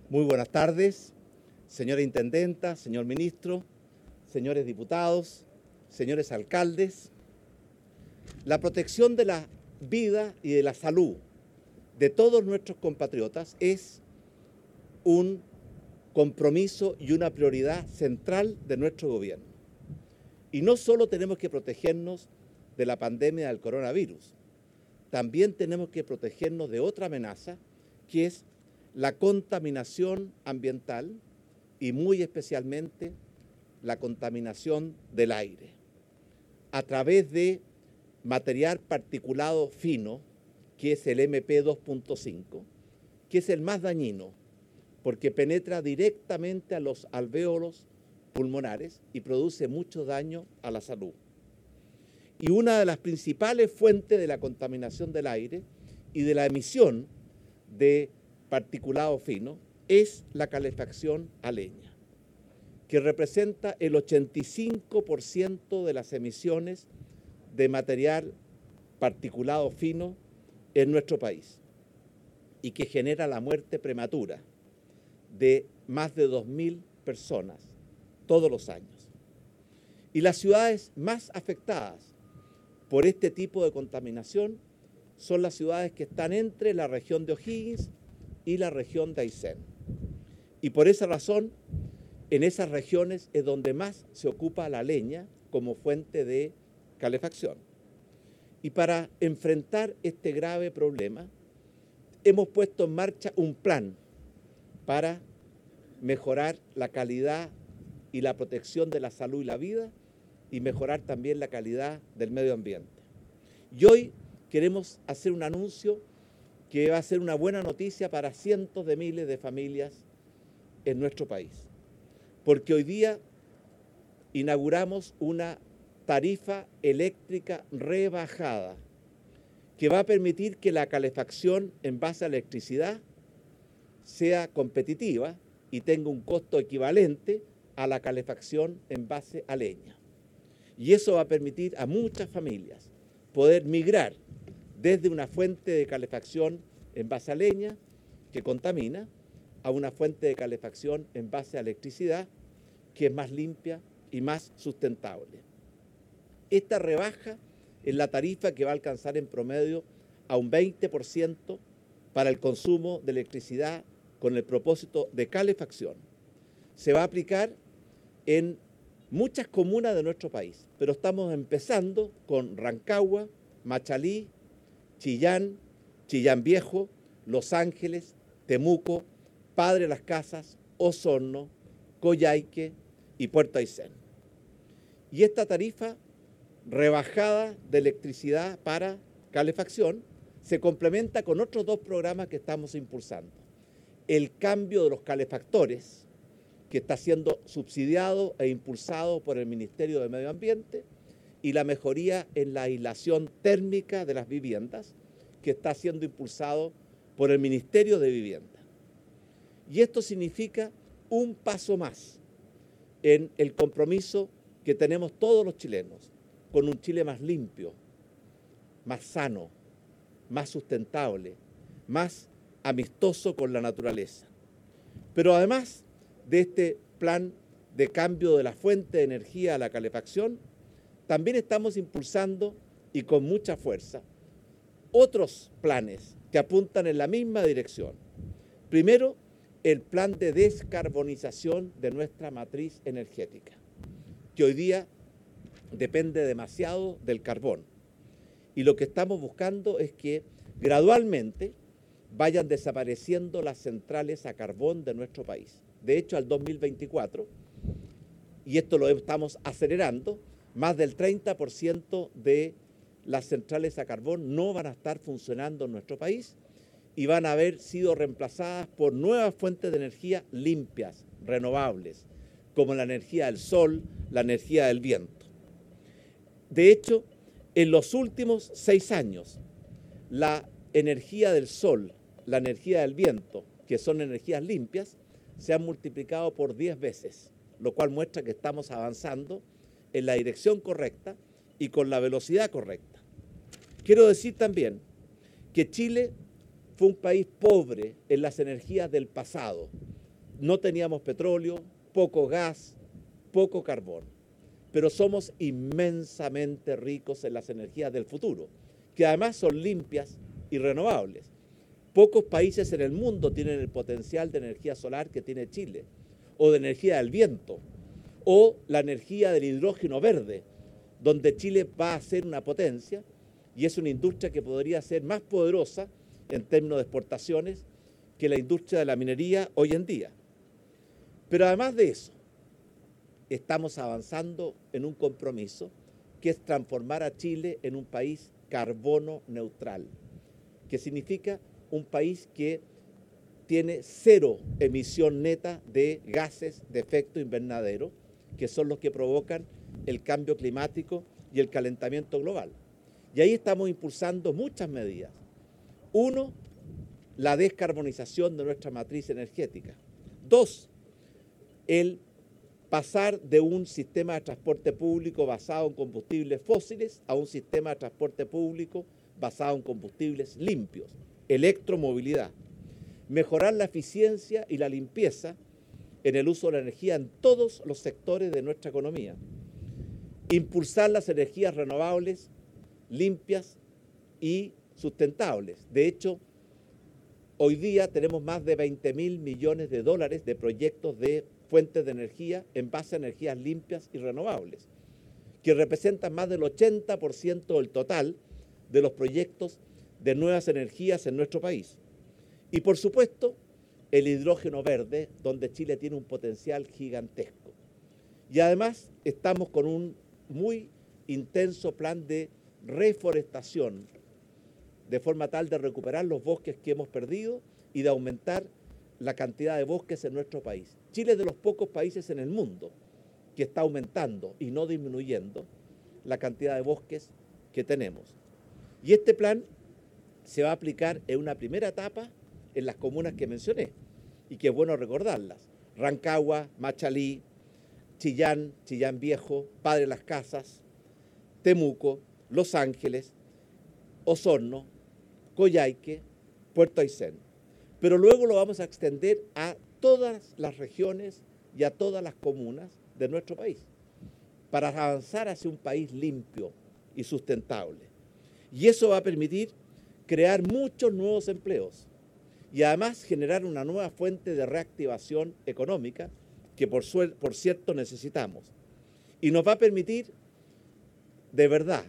Muy buenas tardes, señora intendenta, señor ministro, señores diputados, señores alcaldes. La protección de la vida y de la salud de todos nuestros compatriotas es un compromiso y una prioridad central de nuestro gobierno. Y no solo tenemos que protegernos de la pandemia del coronavirus, también tenemos que protegernos de otra amenaza, que es la contaminación ambiental y muy especialmente la contaminación del aire a través de material particulado fino, que es el MP2.5, que es el más dañino porque penetra directamente a los alvéolos pulmonares y produce mucho daño a la salud. Y una de las principales fuentes de la contaminación del aire y de la emisión de particulado fino es la calefacción a leña, que representa el 85% de las emisiones de material particulado fino en nuestro país y que genera la muerte prematura de más de 2.000 personas todos los años. Y las ciudades más afectadas por este tipo de contaminación son las ciudades que están entre la región de O'Higgins y la región de Aysén. Y por esa razón, en esas regiones es donde más se ocupa la leña como fuente de calefacción. Y para enfrentar este grave problema, hemos puesto en marcha un plan para mejorar la calidad y la protección de la salud y la vida y mejorar también la calidad del medio ambiente. Y hoy queremos hacer un anuncio que va a ser una buena noticia para cientos de miles de familias en nuestro país, porque hoy día inauguramos una tarifa eléctrica rebajada que va a permitir que la calefacción en base a electricidad sea competitiva y tenga un costo equivalente a la calefacción en base a leña. Y eso va a permitir a muchas familias poder migrar desde una fuente de calefacción en base a leña que contamina a una fuente de calefacción en base a electricidad que es más limpia y más sustentable. Esta rebaja es la tarifa que va a alcanzar en promedio a un 20% para el consumo de electricidad con el propósito de calefacción. Se va a aplicar en muchas comunas de nuestro país, pero estamos empezando con Rancagua, Machalí, Chillán, Chillán Viejo, Los Ángeles, Temuco, Padre Las Casas, Osorno, Coyhaique y Puerto Aysén. Y esta tarifa rebajada de electricidad para calefacción se complementa con otros dos programas que estamos impulsando. El cambio de los calefactores, que está siendo subsidiado e impulsado por el Ministerio de Medio Ambiente, y la mejoría en la aislación térmica de las viviendas, que está siendo impulsado por el Ministerio de Vivienda. Y esto significa un paso más en el compromiso que tenemos todos los chilenos con un Chile más limpio, más sano, más sustentable, más amistoso con la naturaleza. Pero además de este plan de cambio de la fuente de energía a la calefacción, también estamos impulsando y con mucha fuerza otros planes que apuntan en la misma dirección. Primero, el plan de descarbonización de nuestra matriz energética, que hoy día depende demasiado del carbón. Y lo que estamos buscando es que gradualmente vayan desapareciendo las centrales a carbón de nuestro país. De hecho, al 2024, y esto lo estamos acelerando, más del 30% de las centrales a carbón no van a estar funcionando en nuestro país y van a haber sido reemplazadas por nuevas fuentes de energía limpias, renovables, como la energía del sol, la energía del viento. De hecho, en los últimos 6 años, la energía del sol, la energía del viento, que son energías limpias, se han multiplicado por 10 veces, lo cual muestra que estamos avanzando en la dirección correcta y con la velocidad correcta. Quiero decir también que Chile fue un país pobre en las energías del pasado no teníamos petróleo, poco gas, poco carbón, pero somos inmensamente ricos en las energías del futuro, que además son limpias y renovables. Pocos países en el mundo tienen el potencial de energía solar que tiene Chile, o de energía del viento, o la energía del hidrógeno verde, donde Chile va a ser una potencia y es una industria que podría ser más poderosa en términos de exportaciones que la industria de la minería hoy en día. Pero además de eso, estamos avanzando en un compromiso que es transformar a Chile en un país carbono neutral, que significa un país que tiene cero emisión neta de gases de efecto invernadero, que son los que provocan el cambio climático y el calentamiento global. Y ahí estamos impulsando muchas medidas. Uno, la descarbonización de nuestra matriz energética. Dos, el pasar de un sistema de transporte público basado en combustibles fósiles a un sistema de transporte público basado en combustibles limpios, electromovilidad. Mejorar la eficiencia y la limpieza en el uso de la energía en todos los sectores de nuestra economía. Impulsar las energías renovables, limpias y sustentables. De hecho, hoy día tenemos más de 20.000 millones de dólares de proyectos de fuentes de energía en base a energías limpias y renovables, que representan más del 80% del total de los proyectos de nuevas energías en nuestro país. Y por supuesto, el hidrógeno verde, donde Chile tiene un potencial gigantesco. Y además estamos con un muy intenso plan de reforestación, de forma tal de recuperar los bosques que hemos perdido y de aumentar la cantidad de bosques en nuestro país. Chile es de los pocos países en el mundo que está aumentando y no disminuyendo la cantidad de bosques que tenemos. Y este plan se va a aplicar en una primera etapa en las comunas que mencioné, y que es bueno recordarlas: Rancagua, Machalí, Chillán, Chillán Viejo, Padre Las Casas, Temuco, Los Ángeles, Osorno, Coyhaique, Puerto Aysén. Pero luego lo vamos a extender a todas las regiones y a todas las comunas de nuestro país, para avanzar hacia un país limpio y sustentable. Y eso va a permitir crear muchos nuevos empleos y además generar una nueva fuente de reactivación económica que por cierto necesitamos. Y nos va a permitir de verdad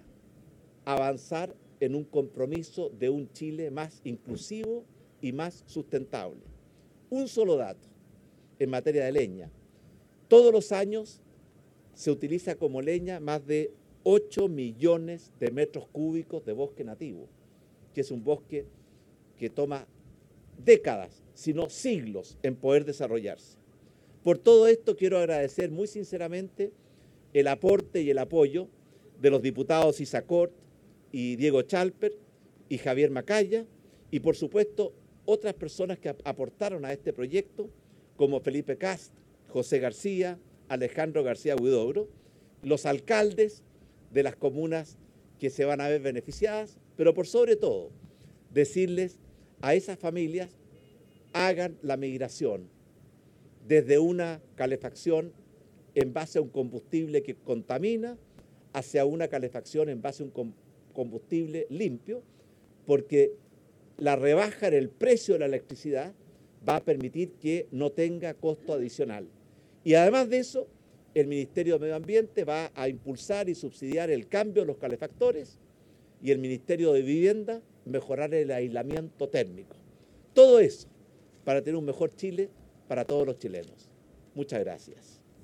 avanzar en un compromiso de un Chile más inclusivo y más sustentable. Un solo dato en materia de leña: todos los años se utiliza como leña más de 8 millones de metros cúbicos de bosque nativo, que es un bosque que toma décadas, si no siglos, en poder desarrollarse. Por todo esto quiero agradecer muy sinceramente el aporte y el apoyo de los diputados Isa Cort y Diego Chalper y Javier Macaya, y por supuesto otras personas que aportaron a este proyecto, como Felipe Cast, José García, Alejandro García Huidobro, los alcaldes de las comunas que se van a ver beneficiadas, pero por sobre todo decirles a esas familias: hagan la migración desde una calefacción en base a un combustible que contamina hacia una calefacción en base a un combustible limpio, porque la rebaja en el precio de la electricidad va a permitir que no tenga costo adicional. Y además de eso, el Ministerio de Medio Ambiente va a impulsar y subsidiar el cambio de los calefactores, y el Ministerio de Vivienda mejorar el aislamiento térmico. Todo eso para tener un mejor Chile para todos los chilenos. Muchas gracias.